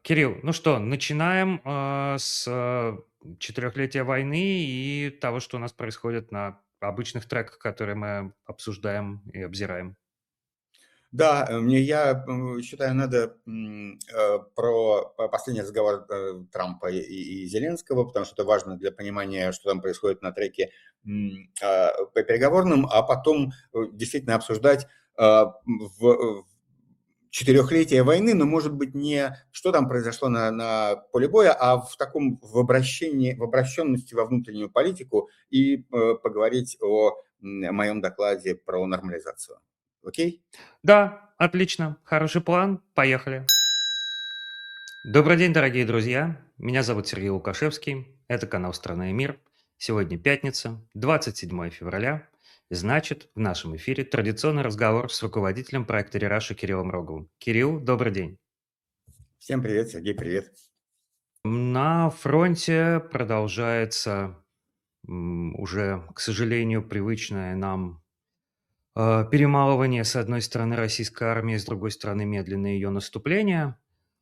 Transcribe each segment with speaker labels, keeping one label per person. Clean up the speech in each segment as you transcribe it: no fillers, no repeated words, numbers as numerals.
Speaker 1: Кирилл, ну что, начинаем с четырехлетия войны и того, что у нас происходит на обычных треках, которые мы обсуждаем и обзираем.
Speaker 2: Да, я считаю, надо про последний разговор Трампа и Зеленского, потому что это важно для понимания, что там происходит на треке по переговорным, а потом действительно обсуждать в четырехлетие войны, но, может быть, не что там произошло на поле боя, а в таком в обращенности во внутреннюю политику и поговорить о моем докладе про нормализацию. Окей?
Speaker 1: Да, отлично, хороший план, поехали. Добрый день, дорогие друзья. Меня зовут Сергей Лукашевский. Это канал «Страна и мир». Сегодня пятница, 27 февраля. Значит, в нашем эфире традиционный разговор с руководителем проекта «Рераша» Кириллом Роговым. Кирилл, добрый день.
Speaker 2: Всем привет, Сергей, привет.
Speaker 1: На фронте продолжается уже, к сожалению, привычное нам перемалывание, с одной стороны, российской армии, с другой стороны, медленное ее наступление.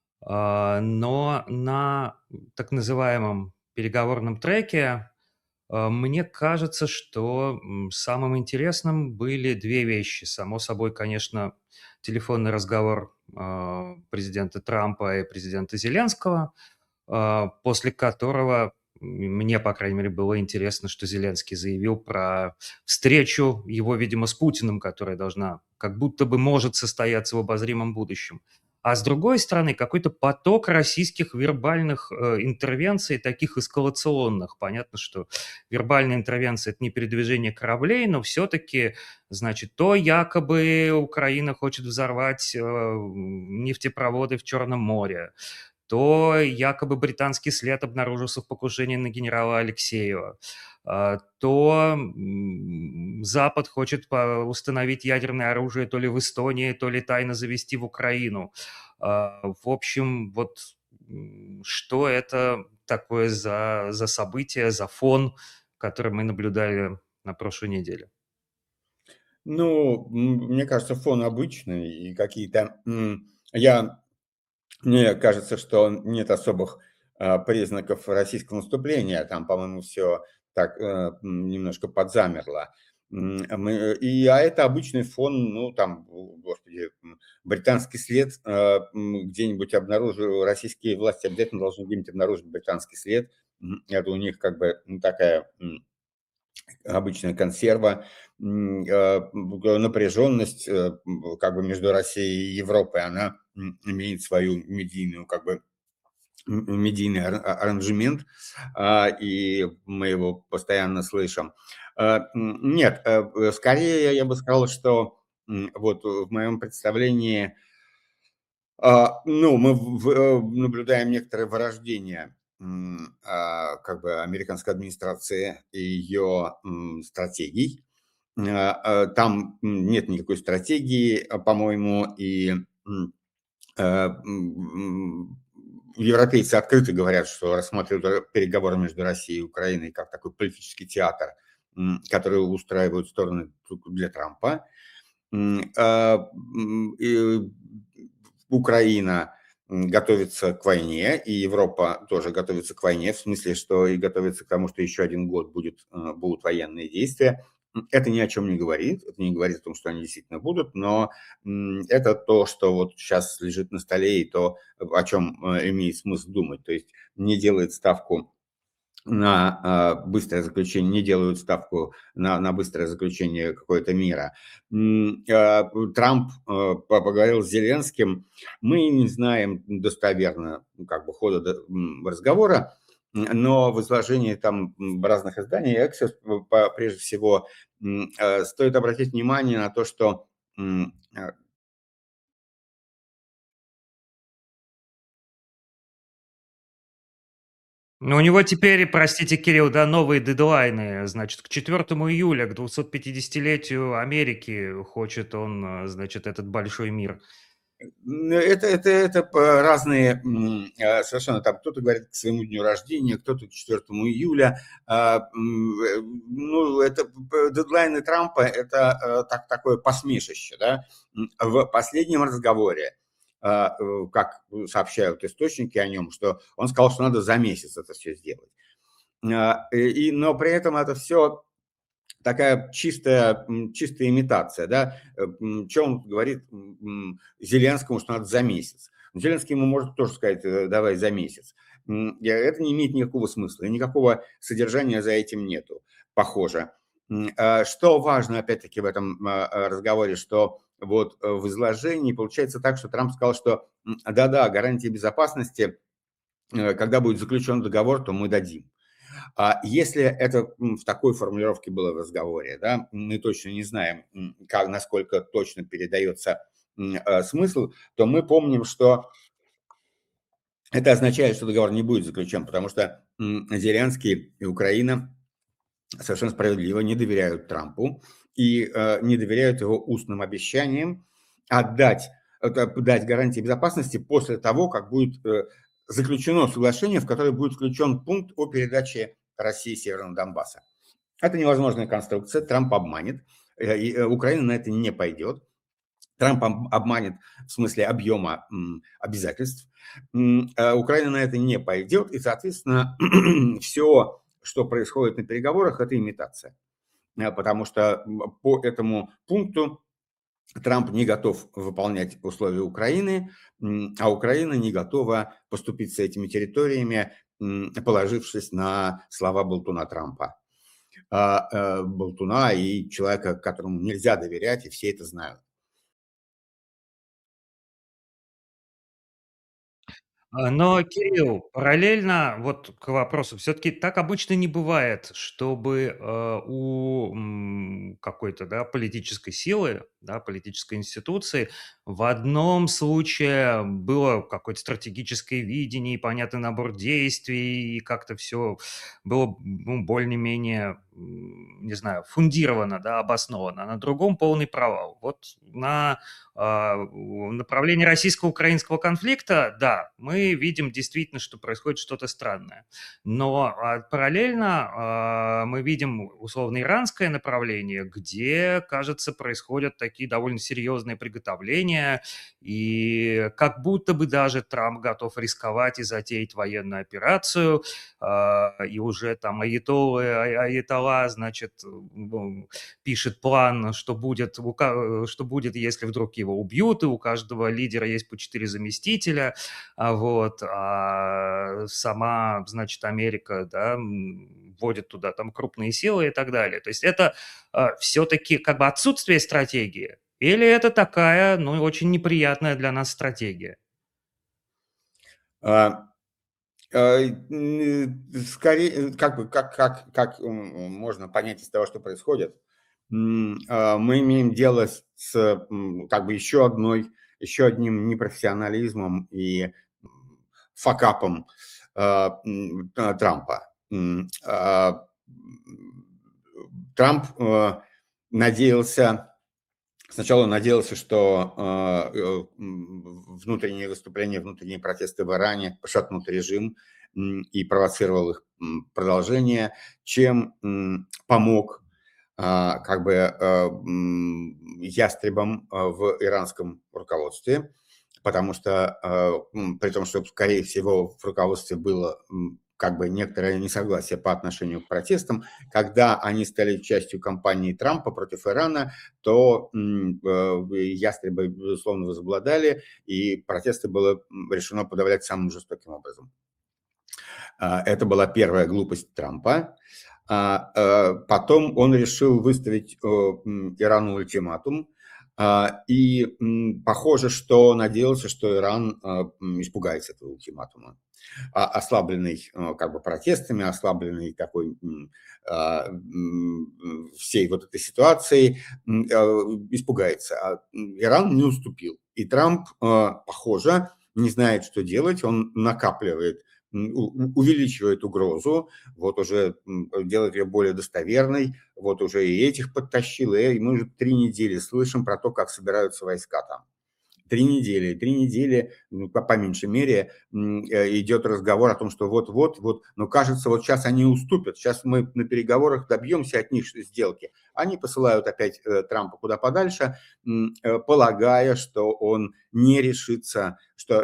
Speaker 1: Но на так называемом переговорном треке мне кажется, что самым интересным были две вещи. Само собой, конечно, телефонный разговор президента Трампа и президента Зеленского, после которого мне, по крайней мере, было интересно, что Зеленский заявил про встречу его, видимо, с Путиным, которая должна, как будто бы может состояться в обозримом будущем. А с другой стороны, какой-то поток российских вербальных интервенций, таких эскалационных. Понятно, что вербальная интервенция – это не передвижение кораблей, но все-таки, значит, то якобы Украина хочет взорвать нефтепроводы в Черном море, то якобы британский след обнаружился в покушении на генерала Алексеева, то Запад хочет установить ядерное оружие то ли в Эстонии, то ли тайно завести в Украину. В общем, вот что это такое за событие, за фон, который мы наблюдали на прошлой неделе?
Speaker 2: Ну, мне кажется, фон обычный, и какие-то... Мне кажется, что нет особых признаков российского наступления. Там, по-моему, все так немножко подзамерло. А это обычный фон, ну, там, господи, британский след где-нибудь обнаружил, российские власти обязательно должны где-нибудь обнаружить британский след. Это у них как бы такая обычная консерва, напряженность как бы между Россией и Европой, она имеет свою медийную, как бы, медийный аранжемент, и мы его постоянно слышим. Нет, скорее я бы сказал, что вот в моем представлении, ну, мы наблюдаем некоторое вырождение как бы американской администрации и ее стратегий. Там нет никакой стратегии, по-моему, и европейцы открыто говорят, что рассматривают переговоры между Россией и Украиной как такой политический театр, который устраивают стороны для Трампа. И Украина готовится к войне, и Европа тоже готовится к войне, в смысле, что и готовится к тому, что еще один год будут военные действия. Это ни о чем не говорит, это не говорит о том, что они действительно будут, но это то, что вот сейчас лежит на столе, и то, о чем имеет смысл думать. То есть не делает ставку на быстрое заключение, не делают ставку на быстрое заключение какого-то мира. Трамп поговорил с Зеленским. Мы не знаем достоверно как бы хода разговора, но в изложении там разных изданий Axios, прежде всего, стоит обратить внимание на то, что
Speaker 1: Ну, у него теперь, простите, Кирилл, да, новые дедлайны. Значит, к 4 июля, к 250-летию Америки хочет он, значит, этот большой мир.
Speaker 2: Разные совершенно там. Кто-то говорит к своему дню рождения, кто-то к 4 июля. Ну, это дедлайны Трампа, это такое посмешище, да. В последнем разговоре как сообщают источники о нем, что он сказал, что надо за месяц это все сделать. Но при этом это все такая чистая имитация, да. Что он говорит Зеленскому, что надо за месяц. Зеленский ему может тоже сказать, давай за месяц. Это не имеет никакого смысла, и никакого содержания за этим нету, похоже. Что важно, опять-таки, в этом разговоре, что вот в изложении получается так, что Трамп сказал, что да-да, гарантии безопасности, когда будет заключен договор, то мы дадим. Если это в такой формулировке было в разговоре, да, мы точно не знаем, насколько точно передается смысл, то мы помним, что это означает, что договор не будет заключен, потому что Зеленский и Украина совершенно справедливо не доверяют Трампу и не доверяют его устным обещаниям дать гарантии безопасности после того, как будет заключено соглашение, в которое будет включен пункт о передаче России Северного Донбасса. Это невозможная конструкция, Трамп обманет, и Украина на это не пойдет. Трамп обманет в смысле объема обязательств. Украина на это не пойдет, и, соответственно, все, что происходит на переговорах, это имитация. Потому что по этому пункту Трамп не готов выполнять условия Украины, а Украина не готова поступить с этими территориями, положившись на слова болтуна Трампа. Болтуна и человека, которому нельзя доверять, и все это знают.
Speaker 1: Но, Кирилл, параллельно вот к вопросу, все-таки так обычно не бывает, чтобы у какой-то, да, политической силы, да, политической институции в одном случае было какое-то стратегическое видение, и понятный набор действий, и как-то все было, ну, более-менее, не знаю, фундировано, да, обосновано, а на другом полный провал. Вот на направлении российско-украинского конфликта, да, мы видим действительно, что происходит что-то странное. Но параллельно мы видим условно-иранское направление, где, кажется, происходят такие довольно серьезные приготовления, и как будто бы даже Трамп готов рисковать и затеять военную операцию, и уже там Аятолла, значит, пишет план, что будет, если вдруг его убьют, и у каждого лидера есть по 4 заместителя, сама, значит, Америка, да, вводит туда там крупные силы и так далее. То есть это все-таки как бы отсутствие стратегии, или это такая, ну, очень неприятная для нас стратегия?
Speaker 2: Скорее, как можно понять из того, что происходит, мы имеем дело как бы еще одним непрофессионализмом и факапом Трампа. Трамп надеялся, сначала он надеялся, что внутренние выступления, внутренние протесты в Иране пошатнут режим и провоцировал их продолжение, чем помог как бы ястребам в иранском руководстве, потому что при том, что, скорее всего, в руководстве было как бы некоторое несогласие по отношению к протестам, когда они стали частью кампании Трампа против Ирана, то ястребы, безусловно, возобладали, и протесты было решено подавлять самым жестоким образом. Это была первая глупость Трампа. Потом он решил выставить Ирану ультиматум, и похоже, что надеялся, что Иран испугается этого ультиматума. Ослабленный как бы протестами, ослабленный такой всей вот этой ситуацией, испугается. А Иран не уступил. И Трамп, похоже, не знает, что делать. Он накапливает, увеличивает угрозу, вот уже делает ее более достоверной, вот уже и этих подтащил, и мы уже 3 недели слышим про то, как собираются войска там. 3 недели, ну, по меньшей мере, идет разговор о том, что вот, но кажется, вот сейчас они уступят, сейчас мы на переговорах добьемся от них сделки. Они посылают опять Трампа куда подальше, полагая, что он не решится, что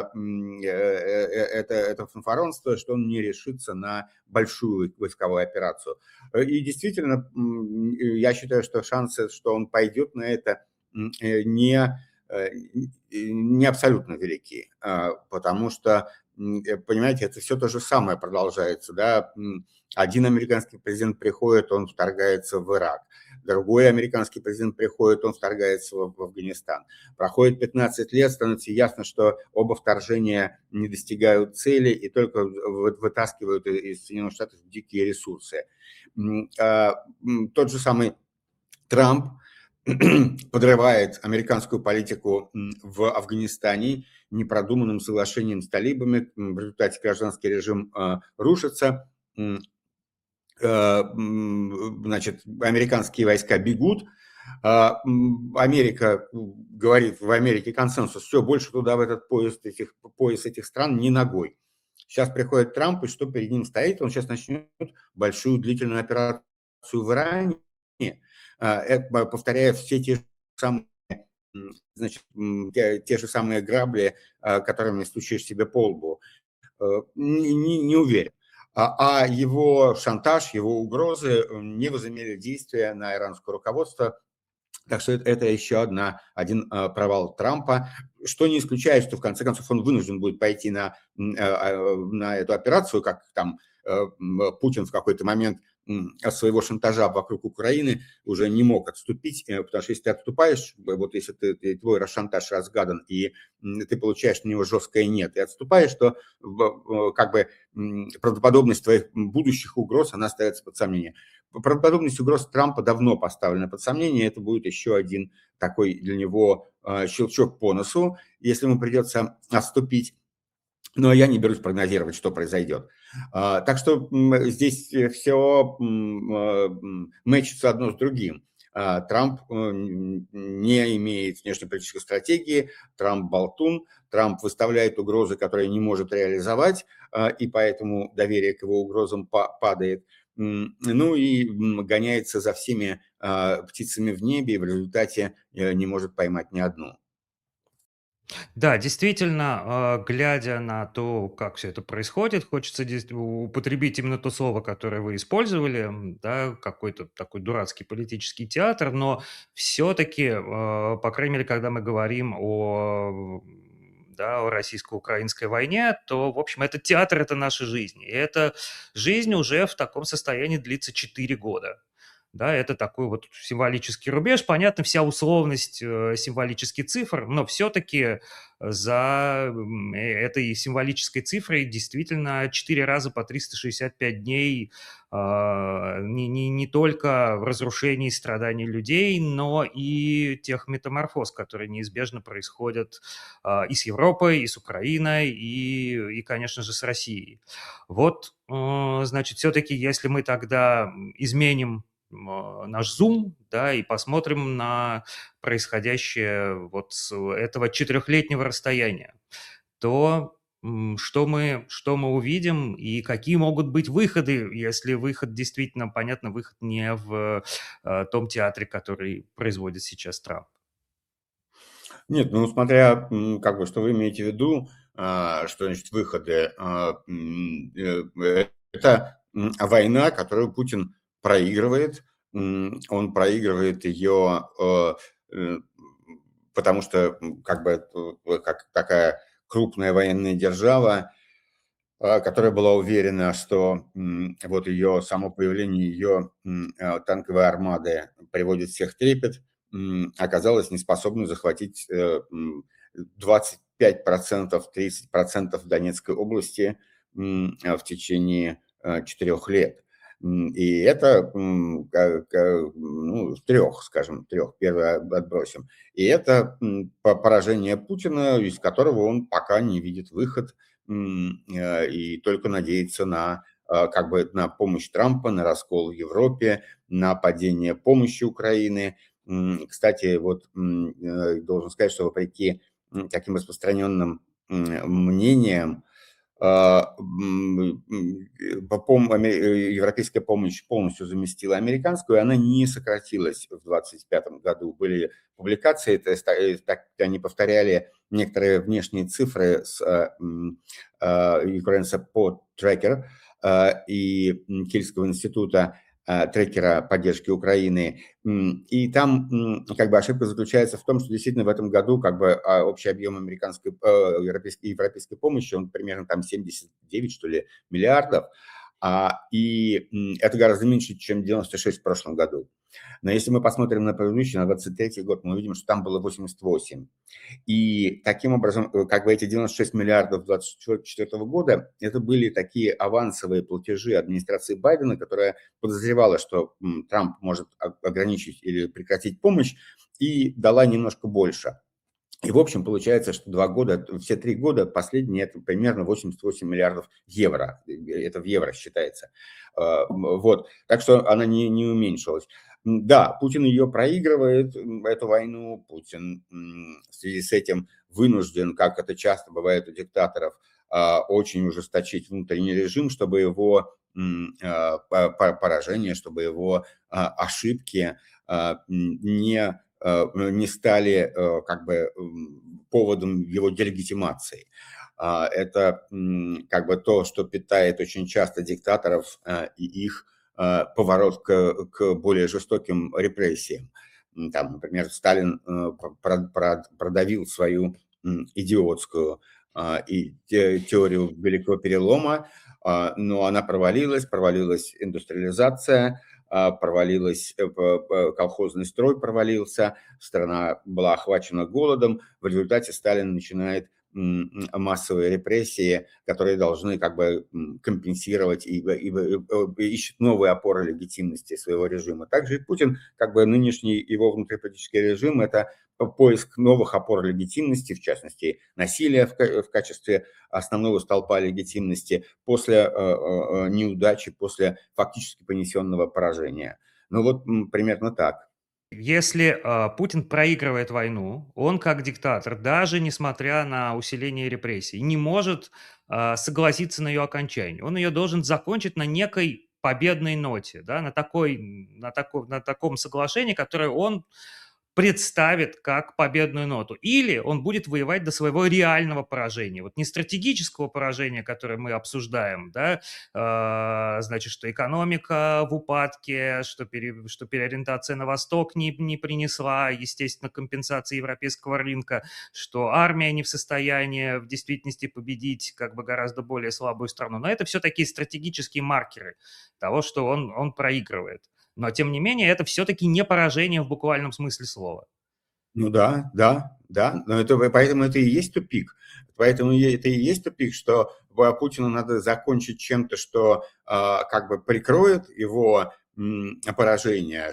Speaker 2: это фанфаронство, что он не решится на большую войсковую операцию. И действительно, я считаю, что шансы, что он пойдет на это, не не абсолютно велики, потому что, понимаете, это все то же самое продолжается, да. Один американский президент приходит, он вторгается в Ирак, другой американский президент приходит, он вторгается в Афганистан. Проходит 15 лет, становится ясно, что оба вторжения не достигают цели и только вытаскивают из Соединенных Штатов дикие ресурсы. Тот же самый Трамп подрывает американскую политику в Афганистане непродуманным соглашением с талибами. В результате гражданский режим рушится. Значит, американские войска бегут. Америка говорит, в Америке консенсус, все, больше туда, в этот пояс этих стран, ни ногой. Сейчас приходит Трамп, и что перед ним стоит? Он сейчас начнет большую длительную операцию в Иране, повторяя все те же самые, значит, те же самые грабли, которыми стучишь себе по лбу. Не уверен. А его шантаж, его угрозы не возымели действия на иранское руководство. Так что это еще один провал Трампа, что не исключает, что в конце концов он вынужден будет пойти на эту операцию, как там Путин в какой-то момент от своего шантажа вокруг Украины уже не мог отступить, потому что если ты отступаешь, вот если твой шантаж разгадан, и ты получаешь на него жесткое «нет», и отступаешь, то как бы правдоподобность твоих будущих угроз, она ставится под сомнение. Правдоподобность угроз Трампа давно поставлена под сомнение, это будет еще один такой для него щелчок по носу, если ему придется отступить. Но я не берусь прогнозировать, что произойдет. Так что здесь все мэчится одно с другим. Трамп не имеет внешнеполитической стратегии, Трамп болтун, Трамп выставляет угрозы, которые не может реализовать, и поэтому доверие к его угрозам падает. Ну и гоняется за всеми птицами в небе, и в результате не может поймать ни одну.
Speaker 1: Да, действительно, глядя на то, как все это происходит, хочется употребить именно то слово, которое вы использовали, да, какой-то такой дурацкий политический театр, но все-таки, по крайней мере, когда мы говорим о российско-украинской войне, то, в общем, этот театр– это наша жизнь. И эта жизнь уже в таком состоянии длится 4 года. Да, это такой вот символический рубеж. Понятно, вся условность символических цифр, но все-таки за этой символической цифрой действительно 4 раза по 365 дней не только в разрушении и страданий людей, но и тех метаморфоз, которые неизбежно происходят и с Европой, и с Украиной, и, конечно же, с Россией. Вот, значит, все-таки, если мы тогда изменим наш зум, да, и посмотрим на происходящее вот с этого 4-летнего расстояния, то что мы увидим и какие могут быть выходы, если выход действительно, понятно, выход не в том театре, который производит сейчас Трамп.
Speaker 2: Нет, ну смотря, как бы, что вы имеете в виду, что значит выходы. Это война, которую Путин проигрывает. Он проигрывает ее, потому что, как бы, как такая крупная военная держава, которая была уверена, что вот ее само появление ее танковой армады приводит всех в трепет, оказалась неспособна захватить 25%, 30% Донецкой области в течение 4 лет. И это, ну, трех, первое отбросим. И это поражение Путина, из которого он пока не видит выход, и только надеется на как бы на помощь Трампа, на раскол в Европе, на падение помощи Украины. Кстати, вот должен сказать, что вопреки таким распространенным мнением, европейская помощь полностью заместила американскую, и она не сократилась в 2025 году. Были публикации, они повторяли некоторые внешние цифры с Ukraine Support Tracker и Кильского института трекера поддержки Украины. И там как бы ошибка заключается в том, что действительно в этом году как бы общий объем европейской помощи, он примерно там 79, что ли, миллиардов, и это гораздо меньше, чем 96 в прошлом году. Но если мы посмотрим на предыдущий, на 23 год, мы увидим, что там было 88. И таким образом, как бы эти 96 миллиардов 2024 года, это были такие авансовые платежи администрации Байдена, которая подозревала, что Трамп может ограничить или прекратить помощь, и дала немножко больше. И, в общем, получается, что 2 года, все 3 года, последние, это примерно 88 миллиардов евро. Это в евро считается. Вот. Так что она не уменьшилась. Да, Путин ее проигрывает, эту войну. Путин в связи с этим вынужден, как это часто бывает у диктаторов, очень ужесточить внутренний режим, чтобы его поражение, чтобы его ошибки не стали как бы поводом его делегитимации. Это как бы то, что питает очень часто диктаторов и их поворот к более жестоким репрессиям. Там, например, Сталин продавил свою идиотскую теорию Великого Перелома, но она провалилась индустриализация, провалилась, колхозный строй провалился, страна была охвачена голодом. В результате Сталин начинает массовые репрессии, которые должны как бы компенсировать и ищет новые опоры легитимности своего режима. Также и Путин, как бы нынешний его внутриполитический режим, это поиск новых опор легитимности, в частности, насилие в качестве основного столпа легитимности после неудачи, после фактически понесенного поражения. Ну вот примерно так.
Speaker 1: Если Путин проигрывает войну, он как диктатор, даже несмотря на усиление репрессий, не может согласиться на ее окончание. Он ее должен закончить на некой победной ноте, да, на таком соглашении, которое он представит как победную ноту. Или он будет воевать до своего реального поражения. Вот не стратегического поражения, которое мы обсуждаем, да, значит, что экономика в упадке, что переориентация на восток не принесла, естественно, компенсации европейского рынка, что армия не в состоянии в действительности победить как бы гораздо более слабую страну. Но это все такие стратегические маркеры того, что он проигрывает. Но, тем не менее, это все-таки не поражение в буквальном смысле слова.
Speaker 2: Ну да, да, да, но поэтому это и есть тупик. Поэтому это и есть тупик, что Путину надо закончить чем-то, что как бы прикроет его поражение,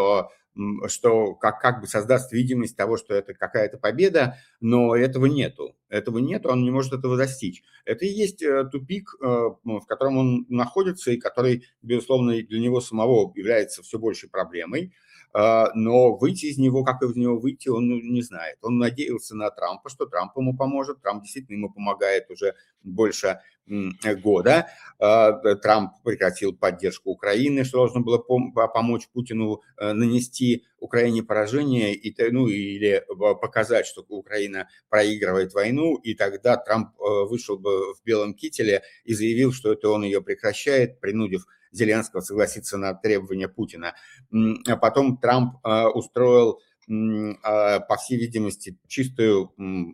Speaker 2: что как бы создаст видимость того, что это какая-то победа, но этого нету. Этого нету, он не может этого достичь. Это и есть тупик, в котором он находится, и который, безусловно, для него самого является все большей проблемой. Но выйти из него, как из него выйти, он не знает. Он надеялся на Трампа, что Трамп ему поможет. Трамп действительно ему помогает уже больше года. Трамп прекратил поддержку Украины, что должно было помочь Путину нанести Украине поражение или показать, что Украина проигрывает войну, и тогда Трамп вышел бы в белом кителе и заявил, что это он ее прекращает, принудив Зеленского согласиться на требования Путина. А потом Трамп устроил, по всей видимости, чистую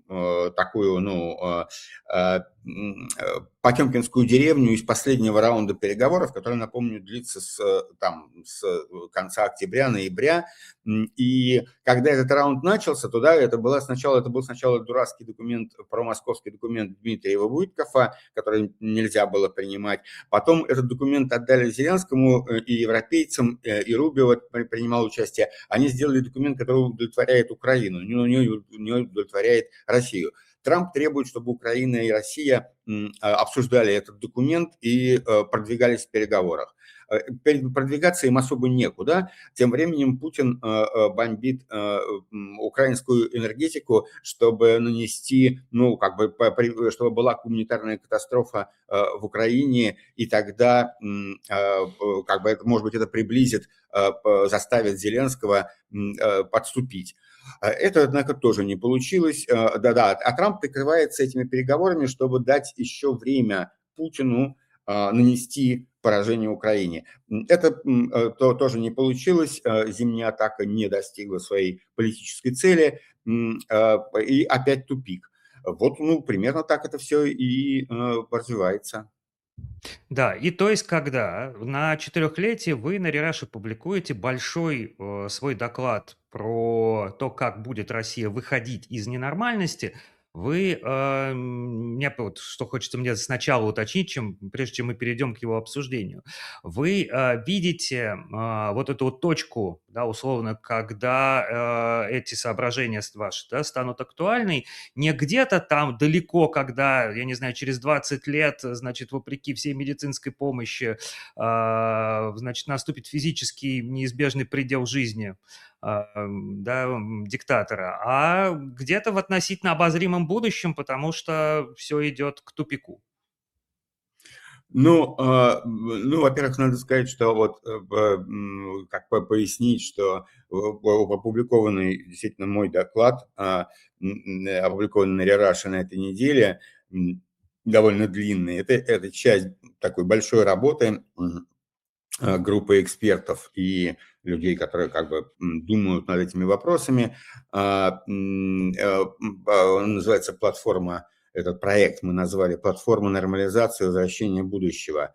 Speaker 2: такую, потемкинскую деревню из последнего раунда переговоров, который, напомню, длится с конца октября, ноября. И когда этот раунд начался, то да, это был сначала дурацкий документ, промосковский документ Дмитриева Буйткова, который нельзя было принимать. Потом этот документ отдали Зеленскому и европейцам, и Рубио принимал участие. Они сделали документ, который удовлетворяет Украину, не удовлетворяет Россию. Трамп требует, чтобы Украина и Россия обсуждали этот документ и продвигались в переговорах. продвигаться им особо некуда. Тем временем Путин бомбит украинскую энергетику, чтобы нанести, ну, как бы, чтобы была гуманитарная катастрофа в Украине, и тогда, как бы, может быть, это приблизит, заставит Зеленского подступить. Это, однако, тоже не получилось. Да-да, а Трамп прикрывается этими переговорами, чтобы дать еще время Путину нанести поражение Украине. Это тоже не получилось. Зимняя атака не достигла своей политической цели. И опять тупик. Вот, ну, примерно так это все и развивается.
Speaker 1: Да, и то есть, когда на четырехлетие вы на Рераше публикуете большой свой доклад про то, как будет Россия выходить из ненормальности, вы, мне вот что хочется мне сначала уточнить, прежде чем мы перейдем к его обсуждению, вы видите вот эту вот точку, да, условно, когда эти соображения ваши, да, станут актуальны, не где-то там далеко, когда, я не знаю, через 20 лет, значит, вопреки всей медицинской помощи, значит, наступит физический неизбежный предел жизни, да, диктатора, а где-то в относительно обозримом будущем, потому что все идет к тупику.
Speaker 2: Ну, во-первых, надо сказать, что вот, как пояснить, что опубликованный действительно мой доклад, опубликованный на Рераше на этой неделе, довольно длинный. Это часть такой большой работы группы экспертов и людей, которые как бы думают над этими вопросами. Он называется платформа, этот проект мы назвали «Платформа нормализации и возвращения будущего».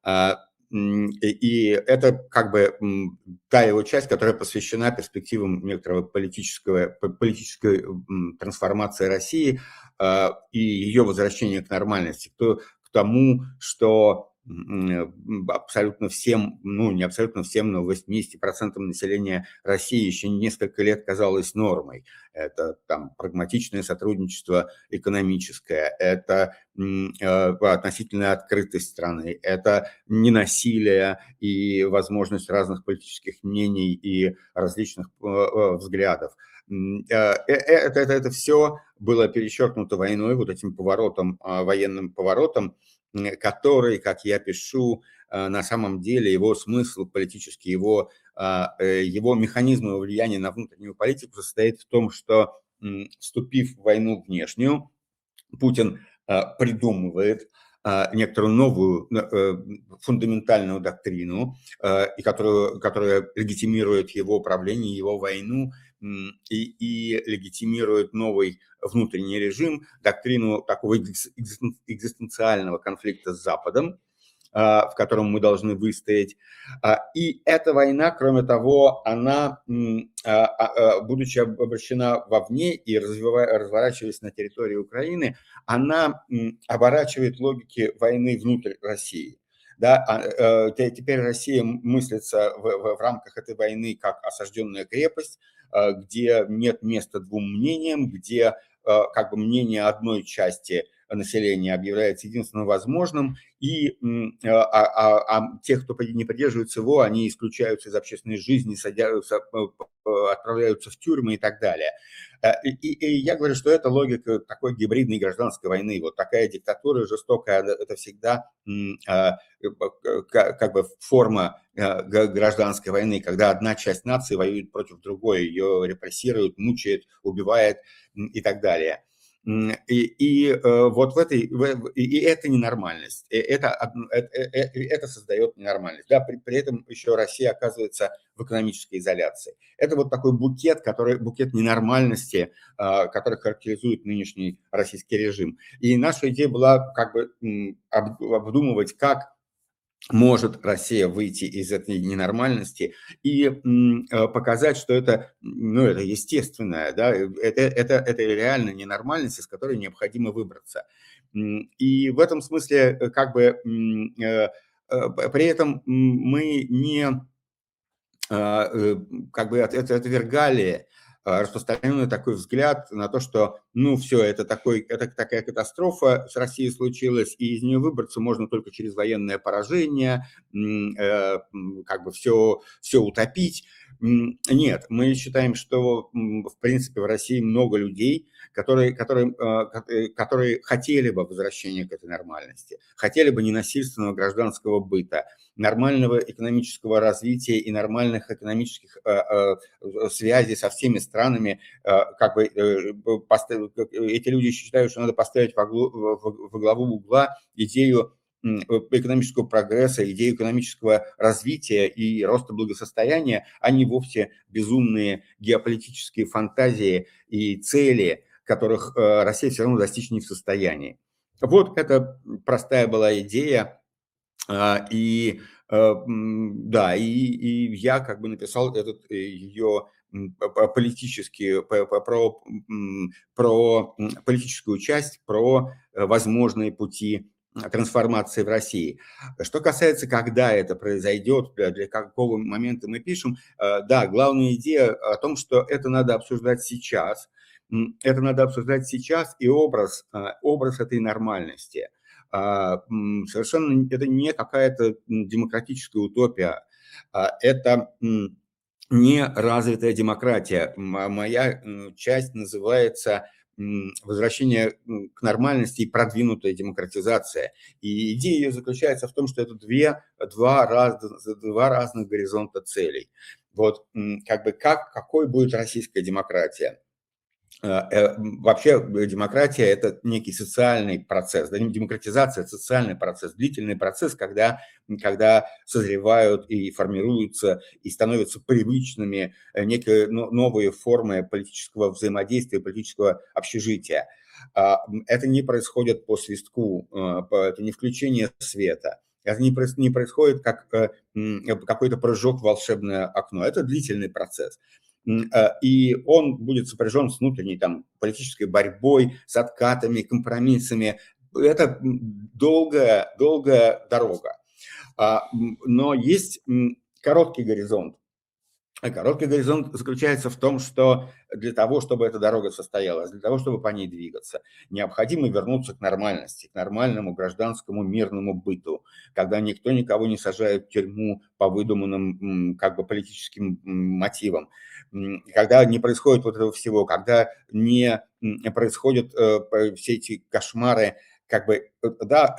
Speaker 2: И это как бы та его часть, которая посвящена перспективам некоторого политической трансформации России и ее возвращения к нормальности, к тому, что абсолютно всем, ну, не абсолютно всем, но 80% населения России еще несколько лет казалось нормой. Это там прагматичное сотрудничество экономическое, это относительная открытость страны, это ненасилие и возможность разных политических мнений и различных взглядов. Это все было перечеркнуто войной, вот этим поворотом, военным поворотом, который, как я пишу, на самом деле его смысл политический, его механизм влияния на внутреннюю политику состоит в том, что, вступив в войну внешнюю, Путин придумывает некоторую новую фундаментальную доктрину, и которая легитимирует его правление, его войну, и легитимирует новый внутренний режим, доктрину такого экзистенциального конфликта с Западом, в котором мы должны выстоять. И эта война, кроме того, она, будучи обращена вовне и разворачиваясь на территории Украины, она оборачивает логики войны внутрь России. Да, теперь Россия мыслится в рамках этой войны как осажденная крепость, где нет места двум мнениям, где как бы мнение одной части населения объявляется единственным возможным, и тех, кто не придерживается его, они исключаются из общественной жизни, отправляются в тюрьмы и так далее. И я говорю, что это логика такой гибридной гражданской войны. Вот такая диктатура жестокая, это всегда как бы форма гражданской войны, когда одна часть нации воюет против другой, ее репрессируют, мучают, убивает и так далее. Вот и это ненормальность, это создает ненормальность. Да, при этом еще Россия оказывается в экономической изоляции. Это вот такой букет ненормальности, который характеризует нынешний российский режим. И наша идея была как бы обдумывать, как может Россия выйти из этой ненормальности и показать, что это, ну, это естественное, да, это реально ненормальность, из которой необходимо выбраться. И в этом смысле как бы при этом мы не как бы отвергали распространенный такой взгляд на то, что, ну, все, это такая катастрофа с Россией случилась, и из нее выбраться можно только через военное поражение, как бы все утопить. Нет, мы считаем, что, в принципе, в России много людей, которые хотели бы возвращения к этой нормальности, хотели бы ненасильственного гражданского быта, нормального экономического развития и нормальных экономических связей со всеми странами. Как бы эти люди считают, что надо поставить во главу угла идею экономического прогресса, идею экономического развития и роста благосостояния, а не вовсе безумные геополитические фантазии и цели, которых Россия все равно достичь не в состоянии. Вот это простая была идея. И да, и я как бы написал этот ее политический, про политическую часть, про возможные пути трансформации в России. Что касается, когда это произойдет, для какого момента мы пишем, да, главная идея о том, что это надо обсуждать сейчас, это надо обсуждать сейчас, и образ этой нормальности. Совершенно это не какая-то демократическая утопия, это не развитая демократия. Моя часть называется возвращение к нормальности и продвинутая демократизация. И идея ее заключается в том, что это два разных горизонта целей. Вот как бы какой будет российская демократия? Вообще демократия – это некий социальный процесс, да, демократизация – это социальный процесс, длительный процесс, когда созревают и формируются, и становятся привычными некие новые формы политического взаимодействия, политического общежития. Это не происходит по свистку, это не включение света. Это не происходит как какой-то прыжок в волшебное окно. Это длительный процесс. И он будет сопряжен с внутренней там политической борьбой, с откатами, компромиссами. Это долгая дорога. Но есть короткий горизонт. Короткий горизонт заключается в том, что для того, чтобы эта дорога состоялась, для того, чтобы по ней двигаться, необходимо вернуться к нормальности, к нормальному гражданскому мирному быту, когда никто никого не сажает в тюрьму по выдуманным как бы политическим мотивам, когда не происходит вот этого всего, когда не происходят все эти кошмары, как бы, да,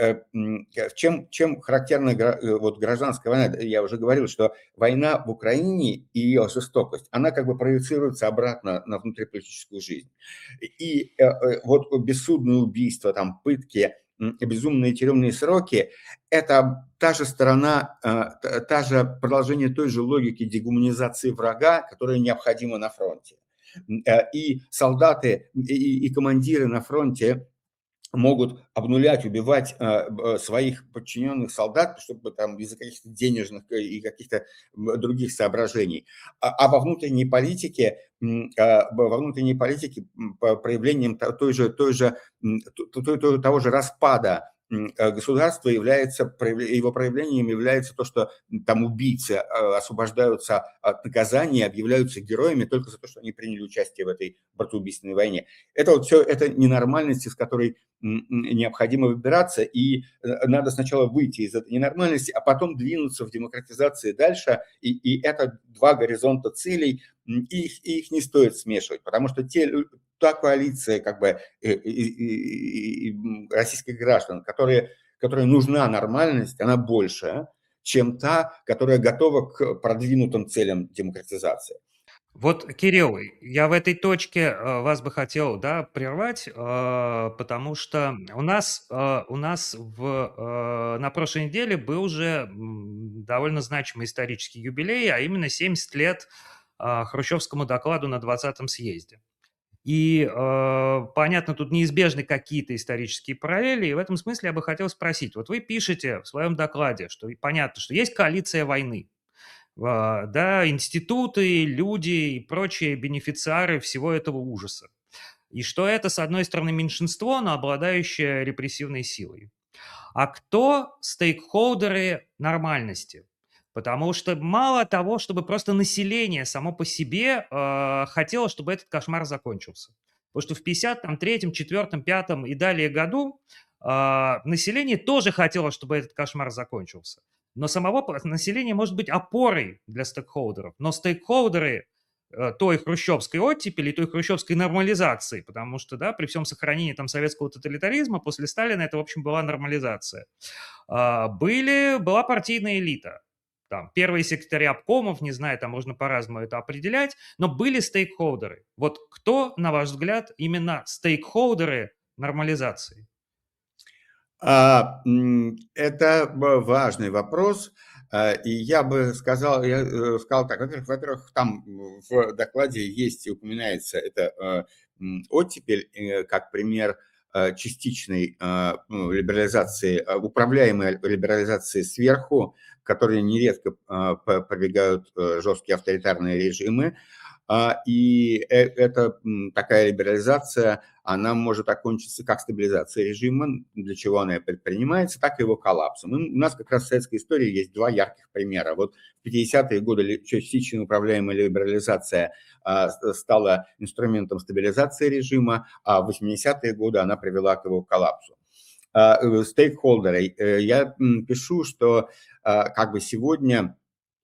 Speaker 2: чем характерна вот гражданская война, я уже говорил, что война в Украине и ее жестокость, она как бы проецируется обратно на внутриполитическую жизнь. И вот бессудные убийства, там, пытки, безумные тюремные сроки, это та же сторона, та же продолжение той же логики дегуманизации врага, которая необходима на фронте. И солдаты, и командиры на фронте могут обнулять, убивать своих подчиненных солдат, чтобы там из-за каких-то денежных и каких-то других соображений. Во внутренней политике, проявлением того же распада государства его проявлением является то, что там убийцы освобождаются от наказания, объявляются героями только за то, что они приняли участие в этой братоубийственной войне. Это вот все, это ненормальность, из которой необходимо выбираться, и надо сначала выйти из этой ненормальности, а потом двинуться в демократизации дальше, и это два горизонта целей, и их не стоит смешивать, потому что та коалиция как бы российских граждан, которая нужна нормальность, она больше, чем та, которая готова к продвинутым целям демократизации.
Speaker 1: Вот, Кирилл, я в этой точке вас бы хотел, да, прервать, потому что у нас на прошлой неделе был уже довольно значимый исторический юбилей, а именно 70 лет Хрущевскому докладу на 20-м съезде. И, понятно, тут неизбежны какие-то исторические параллели, и в этом смысле я бы хотел спросить. Вот вы пишете в своем докладе, что понятно, что есть коалиция войны, да, институты, люди и прочие бенефициары всего этого ужаса. И что это, с одной стороны, меньшинство, но обладающее репрессивной силой. А кто стейкхолдеры нормальности? Потому что мало того, чтобы просто население само по себе хотело, чтобы этот кошмар закончился. Потому что в 53-м, 4-м, 5-м и далее году население тоже хотело, чтобы этот кошмар закончился. Но самого населения может быть опорой для стейкхолдеров. Но стейкхолдеры той хрущевской оттепели, той хрущевской нормализации, потому что, да, при всем сохранении там советского тоталитаризма, после Сталина это, в общем, была нормализация. Была партийная элита. Там, первые секретари обкомов, не знаю, там можно по-разному это определять, но были стейкхолдеры. Вот кто, на ваш взгляд, именно стейкхолдеры нормализации?
Speaker 2: Это важный вопрос. И я бы сказал так. Во-первых, там в докладе есть и упоминается это оттепель как пример частичной либерализации, управляемой либерализации сверху, которые нередко пробегают жесткие авторитарные режимы. Эта такая либерализация, она может окончиться как стабилизацией режима, для чего она предпринимается, так и его коллапсом. У нас как раз в советской истории есть два ярких примера. Вот в 50-е годы частично управляемая либерализация стала инструментом стабилизации режима, а в 80-е годы она привела к его коллапсу. Стейкхолдеры. Я пишу, что как бы сегодня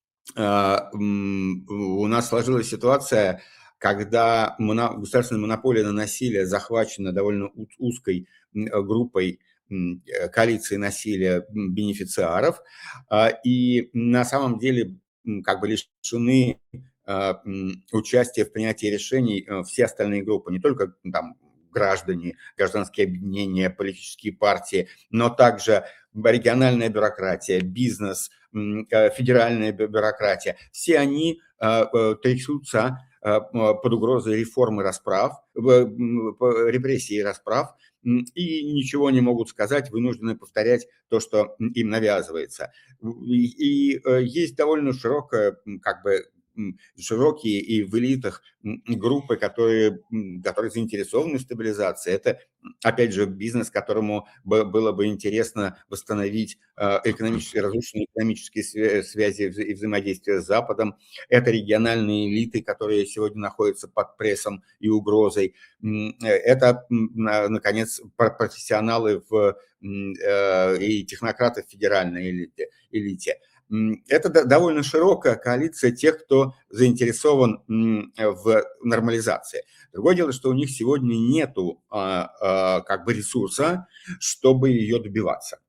Speaker 2: у нас сложилась ситуация, когда государственная монополия на насилие захвачена довольно узкой группой коалиции насилия бенефициаров, и на самом деле как бы лишены участия в принятии решений все остальные группы, не только там граждане, гражданские объединения, политические партии, но также региональная бюрократия, бизнес, федеральная бюрократия. Все они трясутся под угрозой реформы расправ, репрессий и расправ, и ничего не могут сказать, вынуждены повторять то, что им навязывается. И есть довольно как бы широкие и в элитах группы, которые заинтересованы в стабилизации. Это, опять же, бизнес, которому было бы интересно восстановить разрушенные экономические связи и взаимодействия с Западом. Это региональные элиты, которые сегодня находятся под прессом и угрозой. Это, наконец, профессионалы и технократы в федеральной элите. Это довольно широкая коалиция тех, кто заинтересован в нормализации. Другое дело, что у них сегодня нету как бы ресурса, чтобы ее добиваться.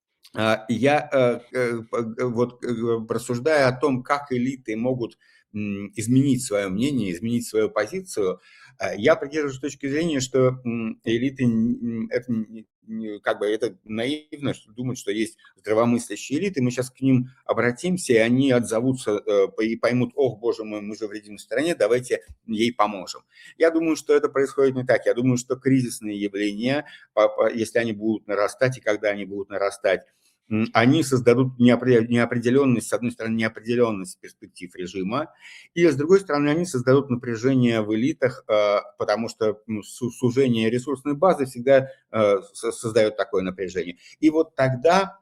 Speaker 2: Я вот рассуждая о том, как элиты могут изменить свое мнение, изменить свою позицию, я придерживаюсь точки зрения, что элиты это как бы это наивно, что думать, что есть здравомыслящие элиты. Мы сейчас к ним обратимся, и они отзовутся и поймут: ох, боже мой, мы же вредим стране, давайте ей поможем. Я думаю, что это происходит не так. Я думаю, что кризисные явления, если они будут нарастать и когда они будут нарастать, они создадут неопределенность, с одной стороны, неопределенность перспектив режима, и, с другой стороны, они создадут напряжение в элитах, потому что сужение ресурсной базы всегда создает такое напряжение. И вот тогда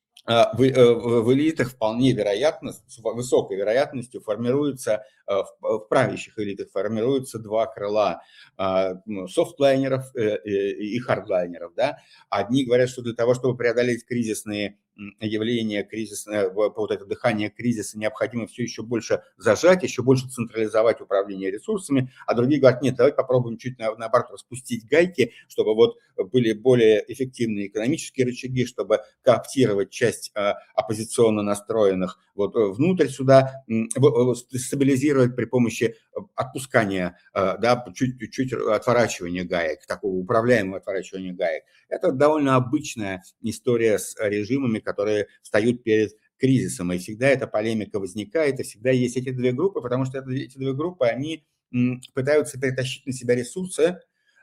Speaker 2: в элитах вполне вероятно, с высокой вероятностью формируется, в правящих элитах формируются два крыла софтлайнеров и хардлайнеров. Да? Одни говорят, что для того, чтобы преодолеть кризисные явления, вот это дыхание кризиса, необходимо все еще больше зажать, еще больше централизовать управление ресурсами, а другие говорят: нет, давайте попробуем чуть наоборот распустить гайки, чтобы вот были более эффективные экономические рычаги, чтобы кооптировать часть оппозиционно настроенных вот внутрь сюда, стабилизировать при помощи отпускания, да, чуть-чуть отворачивания гаек, такого управляемого отворачивания гаек. Это довольно обычная история с режимами, которые встают перед кризисом, и всегда эта полемика возникает, и всегда есть эти две группы, потому что эти две группы, они пытаются перетащить на себя ресурсы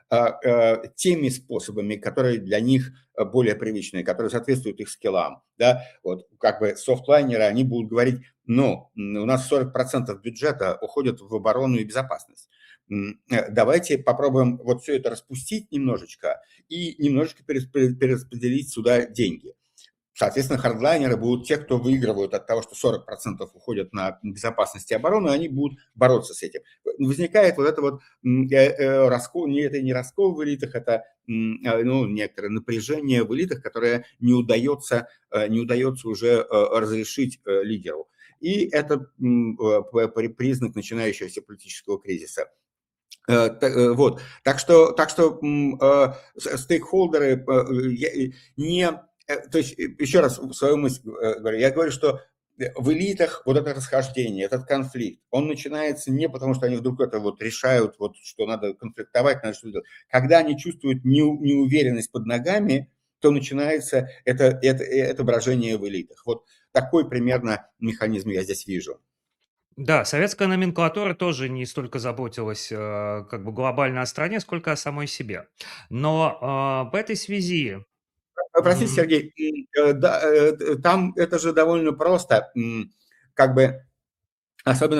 Speaker 2: теми способами, которые для них более привычные, которые соответствуют их скиллам. Да? Вот как бы софтлайнеры, они будут говорить: ну, у нас 40% бюджета уходит в оборону и безопасность. Давайте попробуем вот все это распустить немножечко и немножечко перераспределить сюда деньги. Соответственно, хардлайнеры будут те, кто выигрывают от того, что 40% уходят на безопасность и оборону, и они будут бороться с этим. Возникает вот это вот раскол, это не раскол в элитах, это некоторое напряжение в элитах, которое не удается уже разрешить лидеру. И это признак начинающегося политического кризиса. Вот. Так что стейкхолдеры не... То есть, еще раз свою мысль говорю, я говорю, что в элитах вот это расхождение, этот конфликт, он начинается не потому, что они вдруг это вот решают, вот, что надо конфликтовать, надо что-то делать. Когда они чувствуют неуверенность под ногами, то начинается это брожение в элитах. Вот такой примерно механизм я здесь вижу.
Speaker 1: Да, советская номенклатура тоже не столько заботилась, как бы глобально о стране, сколько о самой себе. Но, в этой связи
Speaker 2: Простите,
Speaker 1: Мгм.
Speaker 2: Сергей, да, там это же довольно просто, как бы, особенно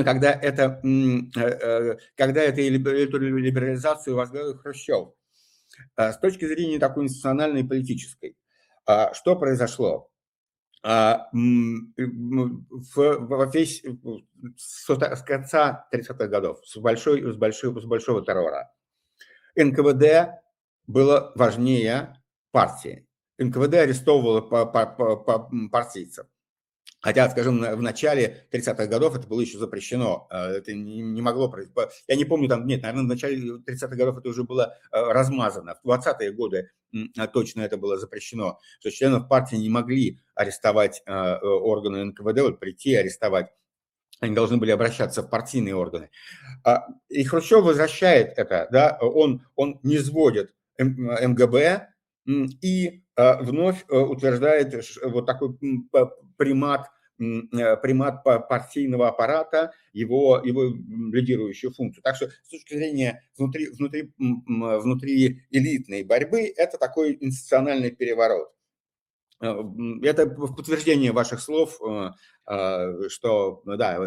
Speaker 2: когда эту либерализацию возглавил Хрущев. С точки зрения такой институциональной и политической, что произошло? Во весь с конца 30-х годов, с большого террора, НКВД было важнее партии. НКВД арестовывало партийцев. Хотя, скажем, в начале 30-х годов это было еще запрещено. Это не могло произойти. Я не помню, там, нет, наверное, в начале 30-х годов это уже было размазано. В 20-е годы точно это было запрещено, что членов партии не могли арестовать органы НКВД, вот прийти арестовать. Они должны были обращаться в партийные органы. И Хрущев возвращает это, да, он низводит МГБ и вновь утверждает вот такой примат партийного аппарата, его лидирующую функцию. Так что с точки зрения внутри элитной борьбы это такой институциональный переворот. Это в подтверждение ваших слов, что да,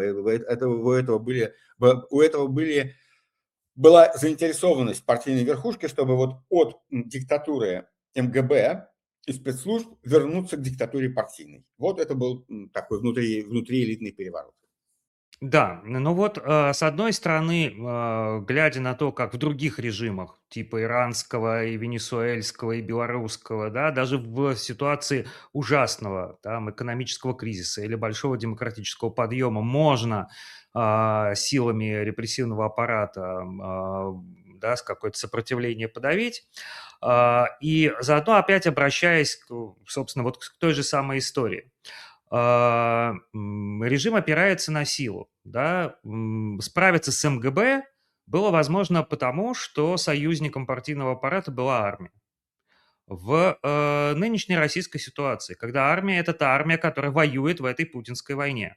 Speaker 2: у этого была заинтересованность партийной верхушки, чтобы вот от диктатуры МГБ и спецслужб вернуться к диктатуре партийной. Вот это был такой внутриэлитный переворот.
Speaker 1: Да, ну вот, с одной стороны, глядя на то, как в других режимах, типа иранского, и венесуэльского, и белорусского, да, даже в ситуации ужасного там экономического кризиса или большого демократического подъема можно силами репрессивного аппарата, да, с какое-то сопротивление подавить. И заодно опять обращаясь, собственно, вот к той же самой истории. Режим опирается на силу. Да? Справиться с МГБ было возможно потому, что союзником партийного аппарата была армия. В нынешней российской ситуации, когда армия– это та армия, которая воюет в этой путинской войне,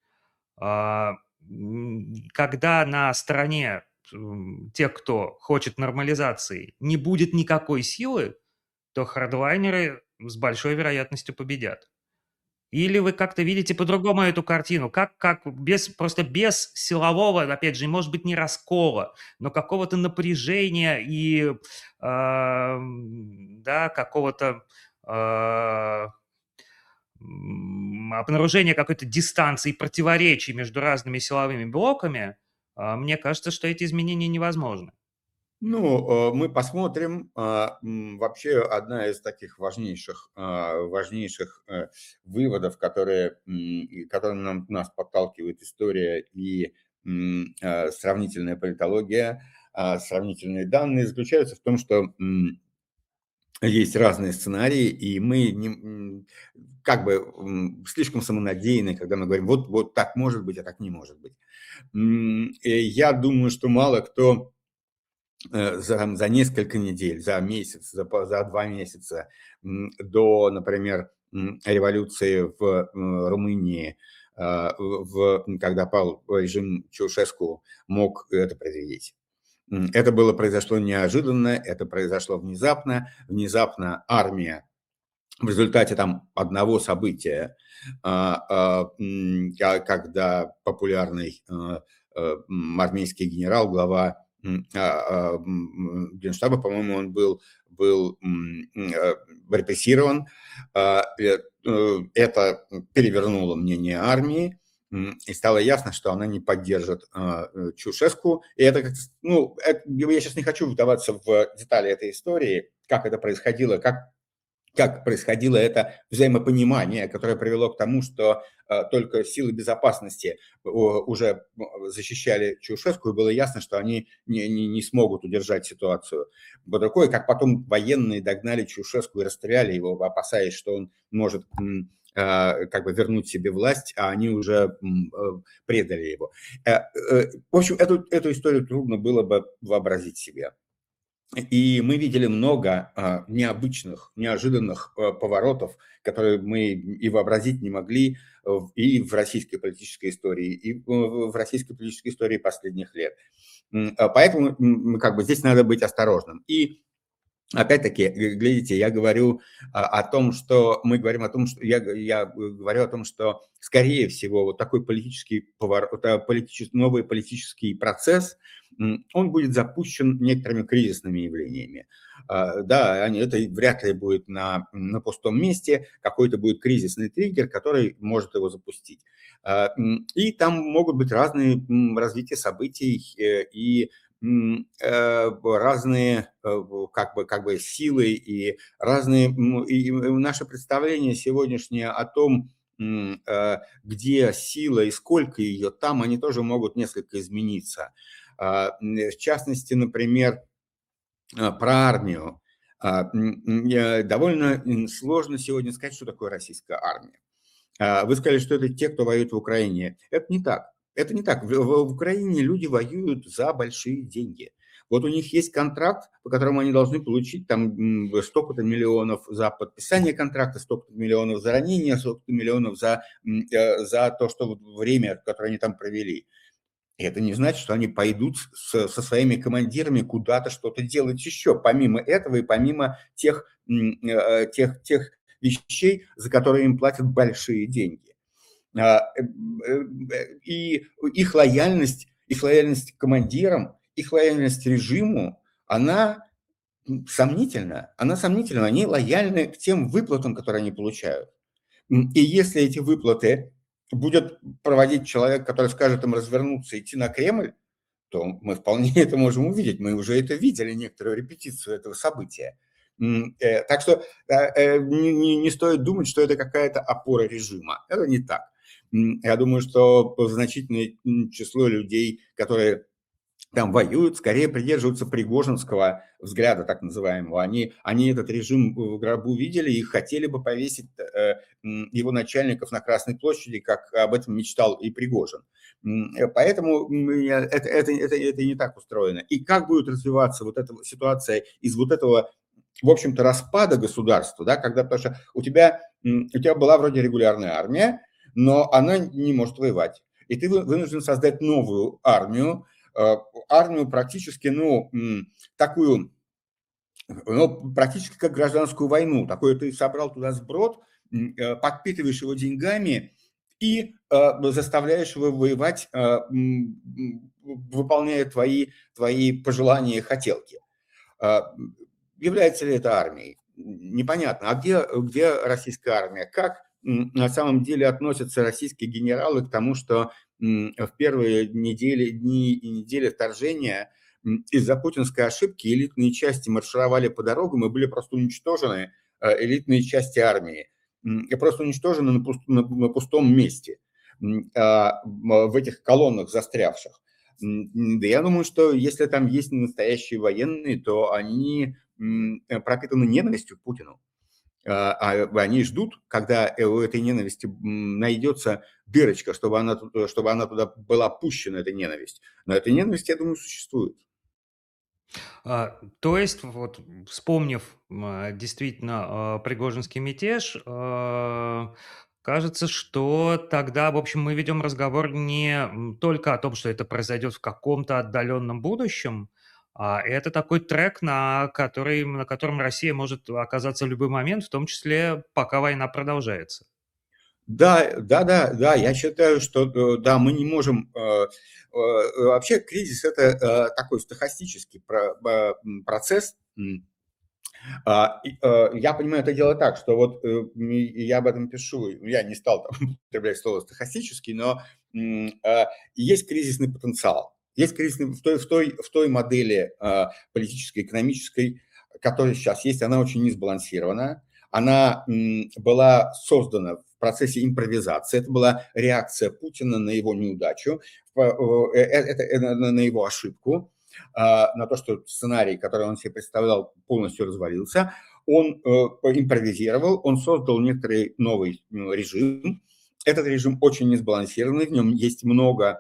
Speaker 1: когда на стороне тех, кто хочет нормализации, не будет никакой силы, то хардлайнеры с большой вероятностью победят. Или вы как-то видите по-другому эту картину? Как просто без силового, опять же, может быть, не раскола, но какого-то напряжения и, да, какого-то, обнаружения какой-то дистанции, противоречий между разными силовыми блоками, мне кажется, что эти изменения невозможны.
Speaker 2: Ну, мы посмотрим. Вообще, одна из таких важнейших выводов, которым нас подталкивает история и сравнительная политология, сравнительные данные, заключаются в том, что есть разные сценарии, и мы как бы слишком самонадеянны, когда мы говорим, вот так может быть, а так не может быть. Я думаю, что мало кто за несколько недель, за месяц, за 2 месяца до, например, революции в Румынии, когда пал режим Чаушеску, мог это предвидеть. Это произошло неожиданно, это произошло внезапно. Внезапно армия в результате там одного события, когда популярный армейский генерал, глава Генштаба, по-моему, он был был репрессирован. Это перевернуло мнение армии, и стало ясно, что она не поддержит Чаушеску. И это, я сейчас не хочу вдаваться в детали этой истории, как это происходило, как происходило это взаимопонимание, которое привело к тому, что только силы безопасности уже защищали Чаушеску, и было ясно, что они не смогут удержать ситуацию под рукой, как потом военные догнали Чаушеску и расстреляли его, опасаясь, что он может вернуть себе власть, а они уже предали его. В общем, эту историю трудно было бы вообразить себе. И мы видели много необычных, неожиданных поворотов, которые мы и вообразить не могли и в российской политической истории, и в российской политической истории последних лет. Поэтому здесь надо быть осторожным. И опять-таки, глядите, я говорю о том, что мы говорим о том, что я говорю о том, что, скорее всего, вот такой политический поворот, новый политический процесс, он будет запущен некоторыми кризисными явлениями. Да, это вряд ли будет на пустом месте, какой-то будет кризисный триггер, который может его запустить. И там могут быть разные развития событий и разные силы и разные, и наше представление сегодняшнее о том, где сила и сколько ее там, они тоже могут несколько измениться. В частности, например, про армию. Довольно сложно сегодня сказать, что такое российская армия. Вы сказали, что это те, кто воюет в Украине. Это не так. Это не так. В Украине люди воюют за большие деньги. Вот у них есть контракт, по которому они должны получить там столько-то миллионов за подписание контракта, столько-то миллионов за ранение, столько-то миллионов за то, что время, которое они там провели. И это не значит, что они пойдут со своими командирами куда-то что-то делать еще, помимо этого и помимо тех вещей, за которые им платят большие деньги. И их лояльность к командирам, их лояльность режиму, она сомнительна. Они лояльны к тем выплатам, которые они получают. И если эти выплаты будет проводить человек, который скажет им развернуться и идти на Кремль, то мы вполне это можем увидеть. Мы уже это видели, некоторую репетицию этого события. Так что не стоит думать, что это какая-то опора режима. Это не так. Я думаю, что значительное число людей, которые там воюют, скорее придерживаются пригожинского взгляда, так называемого. Они этот режим в гробу видели и хотели бы повесить его начальников на Красной площади, как об этом мечтал и Пригожин. Поэтому это не так устроено. И как будет развиваться вот эта ситуация из вот этого, в общем-то, распада государства, да, потому что у тебя была вроде регулярная армия, но она не может воевать. И ты вынужден создать новую армию практически, такую, практически как гражданскую войну. Такое ты собрал туда сброд, подпитываешь его деньгами и заставляешь его воевать, выполняя твои пожелания и хотелки. Является ли это армией? Непонятно. А где российская армия? Как на самом деле относятся российские генералы к тому, что в первые дни и недели вторжения из-за путинской ошибки элитные части маршировали по дорогам и были просто уничтожены, элитные части армии, и просто уничтожены на пустом месте, в этих колоннах застрявших. Да я думаю, что если там есть настоящие военные, то они пропитаны ненавистью к Путину. Они ждут, когда у этой ненависти найдется дырочка, чтобы она туда была пущена, эта ненависть. Но эта ненависть, я думаю, существует.
Speaker 1: То есть, вот вспомнив действительно Пригожинский мятеж, кажется, что тогда, в общем, мы ведем разговор не только о том, что это произойдет в каком-то отдаленном будущем, а это такой трек, на котором Россия может оказаться в любой момент, в том числе пока война продолжается.
Speaker 2: Да, я считаю, что да, мы не можем... Вообще кризис – это такой стохастический процесс, Я понимаю это дело так, что вот я об этом пишу, я не стал там употреблять слово стохастический, но есть кризисный потенциал. Есть кризисный в той модели политической, экономической, которая сейчас есть, она очень несбалансирована. Она была создана в процессе импровизации. Это была реакция Путина на его неудачу, на его ошибку, на то, что сценарий, который он себе представлял, полностью развалился. Он импровизировал, он создал некоторый новый режим. Этот режим очень несбалансированный, в нем есть много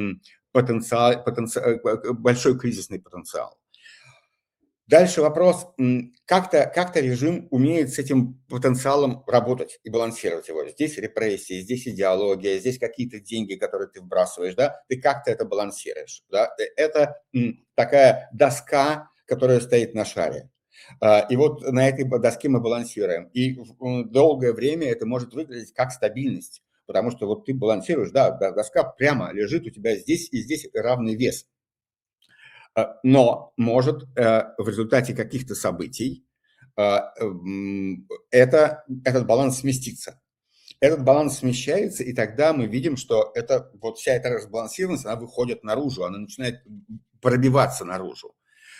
Speaker 2: большой кризисный потенциал. Дальше вопрос, как-то режим умеет с этим потенциалом работать и балансировать его. Здесь репрессии, здесь идеология, здесь какие-то деньги, которые ты вбрасываешь, да, ты как-то это балансируешь, да. Это такая доска, которая стоит на шаре. И вот на этой доске мы балансируем. И долгое время это может выглядеть как стабильность, потому что вот ты балансируешь, да, доска прямо лежит у тебя здесь, и здесь равный вес. Но может в результате каких-то событий этот баланс сместиться. Этот баланс смещается, и тогда мы видим, что вот вся эта разбалансированность, она выходит наружу, она начинает пробиваться наружу.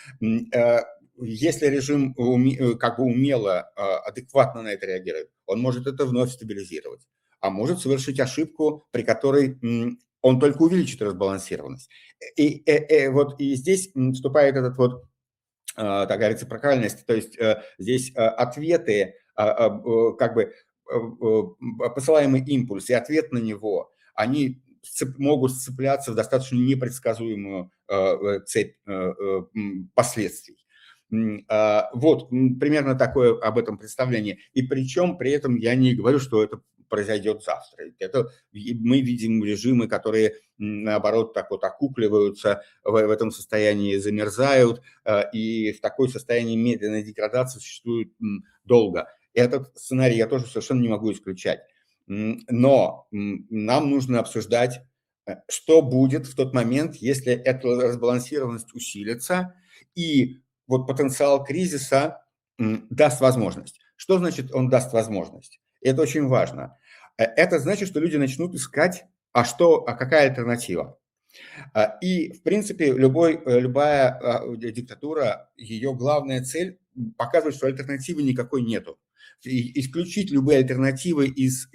Speaker 2: Если режим как бы умело, адекватно на это реагирует, он может это вновь стабилизировать, а может совершить ошибку, при которой он только увеличит разбалансированность. И здесь вступает этот вот такая рецепрокальность, то есть здесь ответы, как бы посылаемый импульс и ответ на него, они могут сцепляться в достаточно непредсказуемую цепь последствий. Вот, примерно такое об этом представление. И причем при этом я не говорю, что это произойдет завтра. Мы видим режимы, которые, наоборот, так вот окукливаются, в этом состоянии замерзают, и в такое состоянии медленной деградации существует долго. Этот сценарий я тоже совершенно не могу исключать. Но нам нужно обсуждать, что будет в тот момент, если эта разбалансированность усилится, и вот потенциал кризиса даст возможность. Что значит он даст возможность? Это очень важно. Это значит, что люди начнут искать, а какая альтернатива? И, в принципе, любая диктатура, ее главная цель показывать, что альтернативы никакой нету. Исключить любые альтернативы из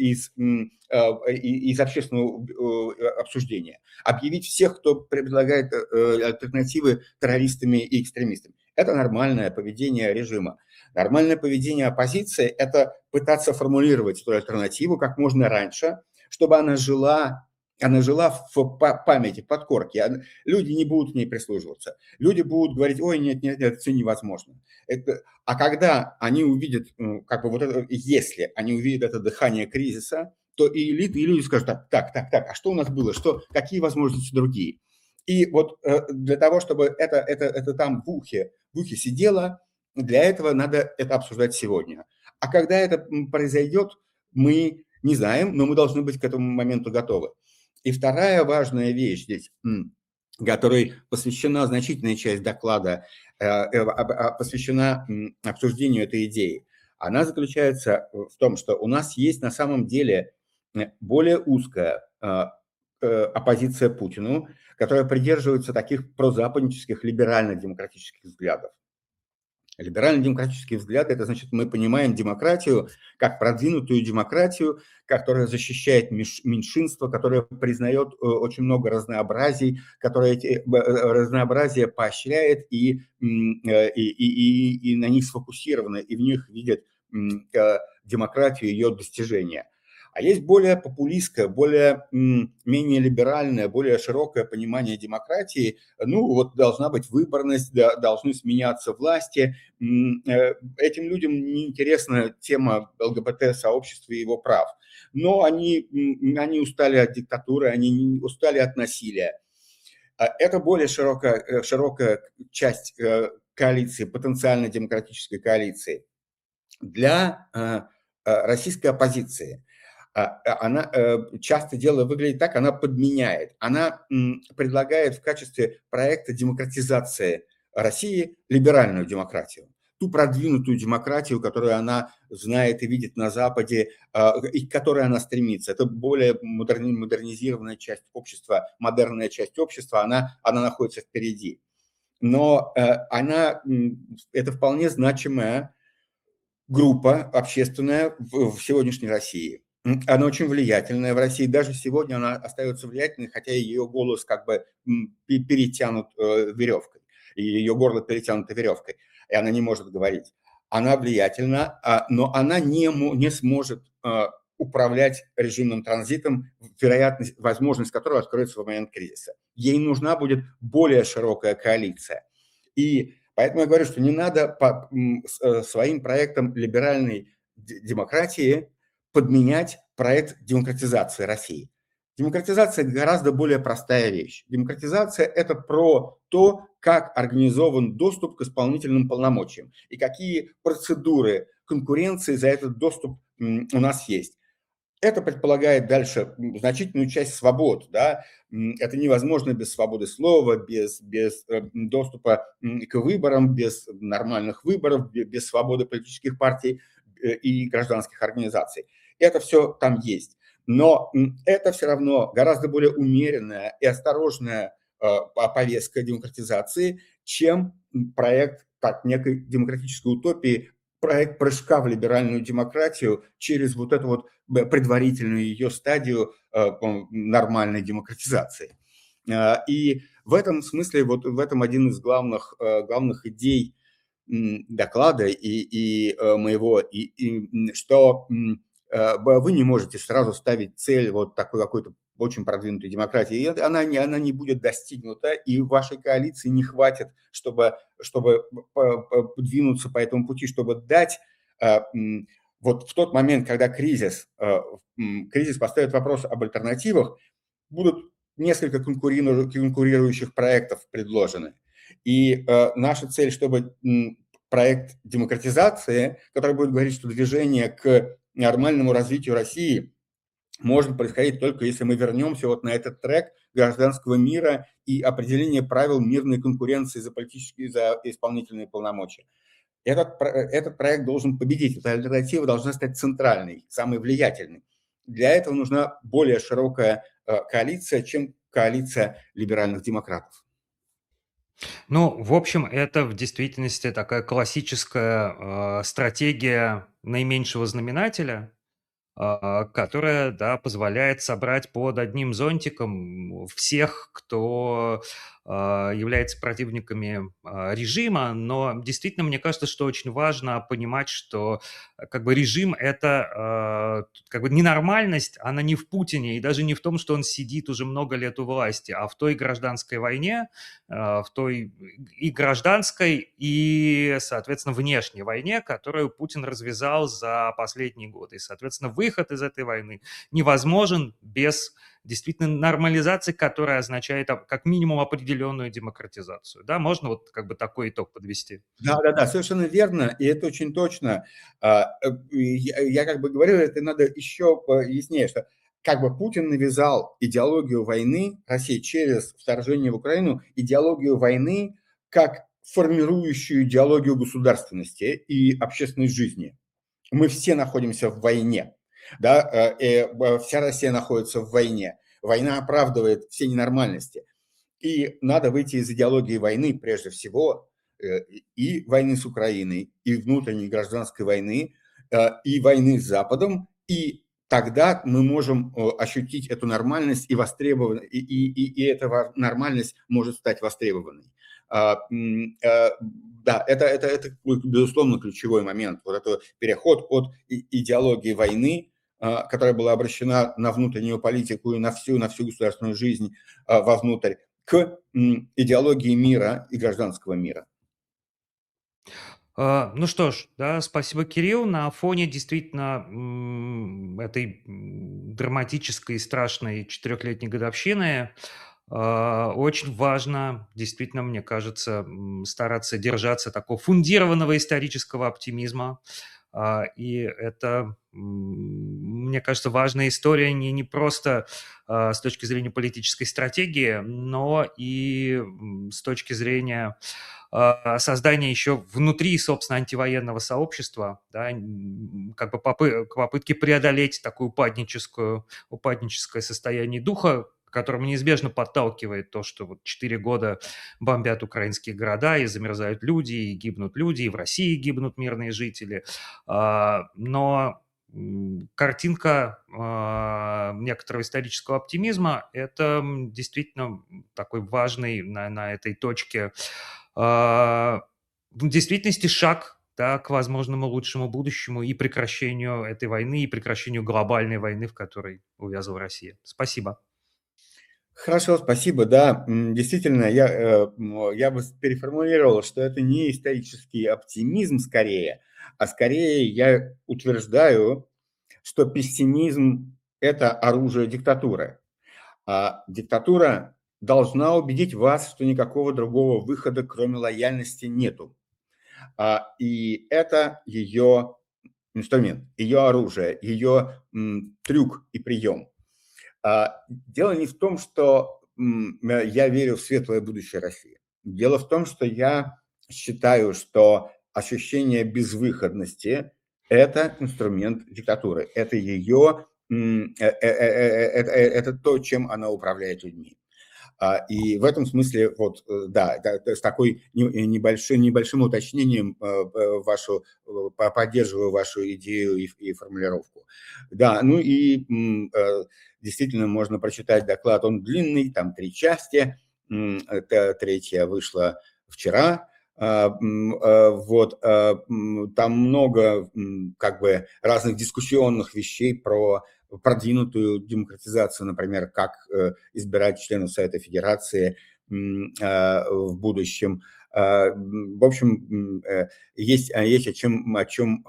Speaker 2: общественного обсуждения. Объявить всех, кто предлагает альтернативы, террористами и экстремистами. Это нормальное поведение режима. Нормальное поведение оппозиции – это пытаться формулировать эту альтернативу как можно раньше, чтобы она жила в памяти, в подкорке. Люди не будут к ней прислушиваться. Люди будут говорить: ой, нет, это все невозможно. А когда они увидят, как бы вот это, если они увидят это дыхание кризиса, то и элиты, и люди скажут: так, а что у нас было, какие возможности другие? И вот для того, чтобы это там в ухе сидело, для этого надо это обсуждать сегодня. А когда это произойдет, мы не знаем, но мы должны быть к этому моменту готовы. И вторая важная вещь здесь, которой посвящена значительная часть доклада, посвящена обсуждению этой идеи, она заключается в том, что у нас есть на самом деле более узкая оппозиция Путину, которая придерживается таких прозападнических либерально-демократических взглядов. Либерально-демократический взгляд – это значит, мы понимаем демократию как продвинутую демократию, которая защищает меньшинство, которая признает очень много разнообразий, которая эти разнообразие поощряет и на них сфокусирована, и в них видят демократию и ее достижения. А есть более популистское, менее либеральное, более широкое понимание демократии. Вот должна быть выборность, должны сменяться власти. Этим людям не интересна тема ЛГБТ-сообщества и его прав. Но они устали от диктатуры, они устали от насилия. Это более широкая часть коалиции, потенциально демократической коалиции. Для российской оппозиции она часто дело выглядит так, она подменяет, она предлагает в качестве проекта демократизации России либеральную демократию. ту продвинутую демократию, которую она знает и видит на Западе, и к которой она стремится. Это более модернизированная часть общества, модерная часть общества, она находится впереди. Но это вполне значимая группа общественная в сегодняшней России. Она очень влиятельная в России. Даже сегодня она остается влиятельной, хотя ее голос как бы перетянут веревкой. И ее горло перетянуто веревкой, и она не может говорить. Она влиятельна, но она не сможет управлять режимным транзитом, возможность которого откроется в момент кризиса. Ей нужна будет более широкая коалиция. И поэтому я говорю, что не надо своим проектом либеральной демократии подменять проект демократизации России. Демократизация – это гораздо более простая вещь. Демократизация – это про то, как организован доступ к исполнительным полномочиям и какие процедуры конкуренции за этот доступ у нас есть. Это предполагает дальше значительную часть свобод. Да? Это невозможно без свободы слова, без доступа к выборам, без нормальных выборов, без свободы политических партий и гражданских организаций. Это все там есть. Но это все равно гораздо более умеренная и осторожная повестка демократизации, чем проект так, некой демократической утопии, проект прыжка в либеральную демократию через вот эту вот предварительную ее стадию нормальной демократизации. И в этом смысле, вот в этом один из главных идей доклада и моего, что вы не можете сразу ставить цель вот такой какой-то очень продвинутой демократии, и она не будет достигнута, и вашей коалиции не хватит, чтобы двинуться по этому пути, чтобы дать вот в тот момент, когда кризис поставит вопрос об альтернативах, будут несколько конкурирующих проектов предложены. И наша цель, чтобы проект демократизации, который будет говорить, что движение к нормальному развитию России может происходить только если мы вернемся вот на этот трек гражданского мира и определения правил мирной конкуренции за политические, за исполнительные полномочия. Этот проект должен победить, эта альтернатива должна стать центральной, самой влиятельной. Для этого нужна более широкая коалиция, чем коалиция либеральных демократов.
Speaker 1: Ну, в общем, это в действительности такая классическая стратегия наименьшего знаменателя, которая, да, позволяет собрать под одним зонтиком всех, кто является противниками режима. Но действительно, мне кажется, что очень важно понимать, что как бы режим – это как бы ненормальность, она не в Путине и даже не в том, что он сидит уже много лет у власти, а в той гражданской войне, в той и гражданской, и, соответственно, внешней войне, которую Путин развязал за последние годы. И, соответственно, выход из этой войны невозможен без действительно нормализации, которая означает как минимум определенную демократизацию. Да, можно вот как бы такой итог подвести?
Speaker 2: Да, совершенно верно, и это очень точно. Я как бы говорю, это надо еще яснее, что как бы Путин навязал идеологию войны России через вторжение в Украину, идеологию войны как формирующую идеологию государственности и общественной жизни. Мы все находимся в войне, да, вся Россия находится в войне. Война оправдывает все ненормальности. И надо выйти из идеологии войны прежде всего, и войны с Украиной, и внутренней гражданской войны, и войны с Западом, и тогда мы можем ощутить эту нормальность и востребованность, и эта нормальность может стать востребованной. Да, это безусловно ключевой момент. Вот этот переход от идеологии войны, которая была обращена на внутреннюю политику и на всю государственную жизнь вовнутрь, к идеологии мира и гражданского мира.
Speaker 1: Ну что ж, да, спасибо, Кирилл. На фоне действительно этой драматической и страшной 4-летней годовщины очень важно, действительно, мне кажется, стараться держаться такого фундированного исторического оптимизма, И это, мне кажется, важная история не просто с точки зрения политической стратегии, но и с точки зрения создания еще внутри, собственно, антивоенного сообщества, да, как бы попытки преодолеть такое упадническое состояние духа, к которому неизбежно подталкивает то, что вот 4 года бомбят украинские города, и замерзают люди, и гибнут люди, и в России гибнут мирные жители. Но картинка некоторого исторического оптимизма – это действительно такой важный на этой точке в действительности шаг, да, к возможному лучшему будущему и прекращению этой войны, и прекращению глобальной войны, в которой увязла Россия. Спасибо.
Speaker 2: Хорошо, спасибо. Да, действительно, я бы переформулировал, что это не исторический оптимизм скорее, а скорее я утверждаю, что пессимизм – это оружие диктатуры. А диктатура должна убедить вас, что никакого другого выхода, кроме лояльности, нету. И это ее инструмент, ее оружие, ее трюк и прием. Дело не в том, что я верю в светлое будущее России. Дело в том, что я считаю, что ощущение безвыходности – это инструмент диктатуры. Это это то, чем она управляет людьми. И в этом смысле, вот, да, с такой небольшим уточнением поддерживаю вашу идею и формулировку. Да, ну и действительно можно прочитать доклад, он длинный, там 3 части, третья вышла вчера. Вот, там много как бы разных дискуссионных вещей про продвинутую демократизацию, например, как избирать членов Совета Федерации в будущем. В общем, есть о чем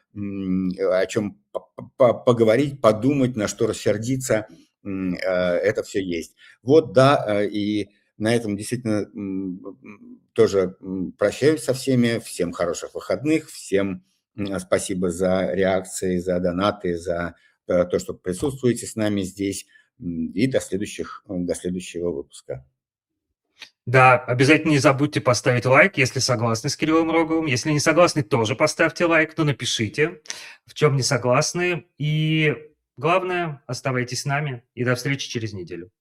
Speaker 2: поговорить, подумать, на что рассердиться. Это все есть. Вот, да, и на этом действительно тоже прощаюсь со всеми. Всем хороших выходных, всем спасибо за реакции, за донаты, за то, что присутствуете с нами здесь. И до следующего выпуска.
Speaker 1: Да, обязательно не забудьте поставить лайк, если согласны с Кириллом Роговым. Если не согласны, тоже поставьте лайк, но напишите, в чем не согласны. И главное, оставайтесь с нами. И до встречи через неделю.